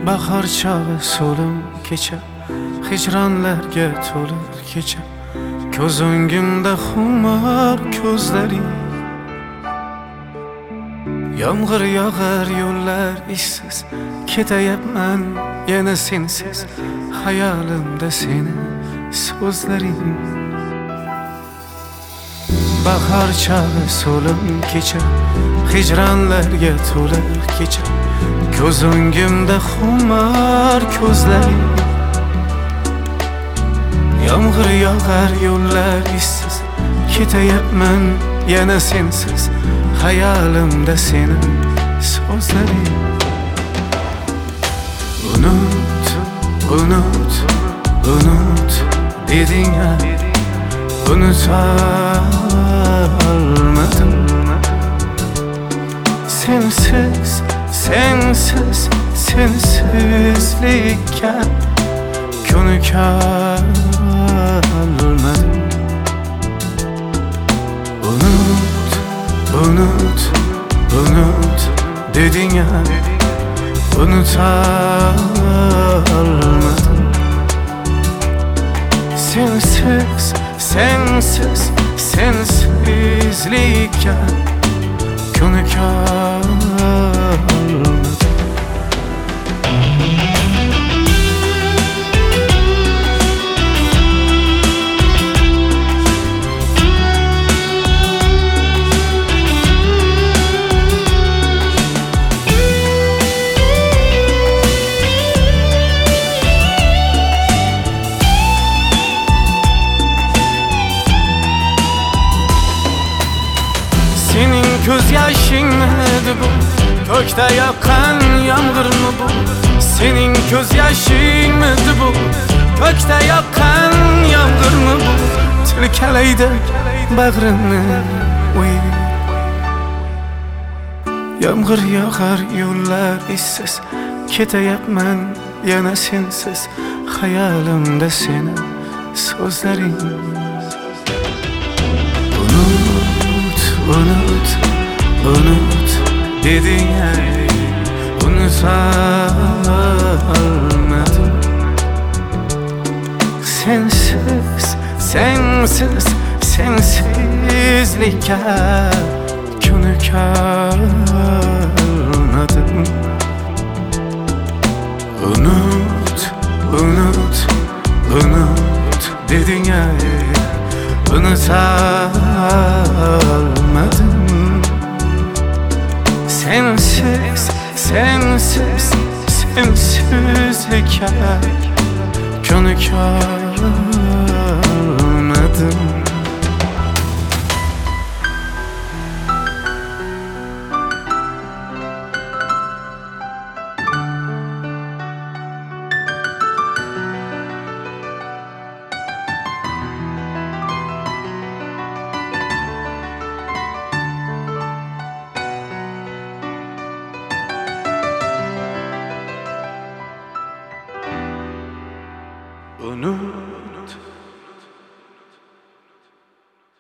bahor chog'i so'lim kecha, hijronlarga to'lib kecha, ko'z o'ngimda xumor ko'zlaring. Yomg'ir yog'ar yo'llar ishsiz, ketayapman yana sensiz, hayolimda seni so'zlaring. Bahor chog'i so'lim kecha, hijronlarga to'lib kecha, ko'z o'ngimda xumor ko'zlaring. Yomg'ir yog'ar yo'llar ishsiz, ketayapman yana sensiz, hayolimda seni so'zlaring. Unut, unut, unut deding-a, unutolmadim. Sensiz, sensiz, sensizlikka ko'nikolmadim. Unut, unut, unut deding-a, unutolmadim. Sensiz, sensiz, sensizlikka ko'nikolmadim. Senin ko'z yoshingmidi bu, ko'kda yoqqan yomg'irmi bu? Sening ko'z yoshingmidi bu, ko'kda yoqqan yomg'irmi bu? Tilkalaydi bag'rimni o'y. Yomg'ir yog'ar yo'llar ishsiz, ketayapman yana sensiz, hayolimda seni so'zlaring. Unut, unut deding-a, unutolmadim. Sensiz, sensiz, sensizlikka ko'nikolmadim. Unut, unut, unut deding-a, unutolmadim. Sensiz, sensiz, sensizlikka ko'nikolmadim.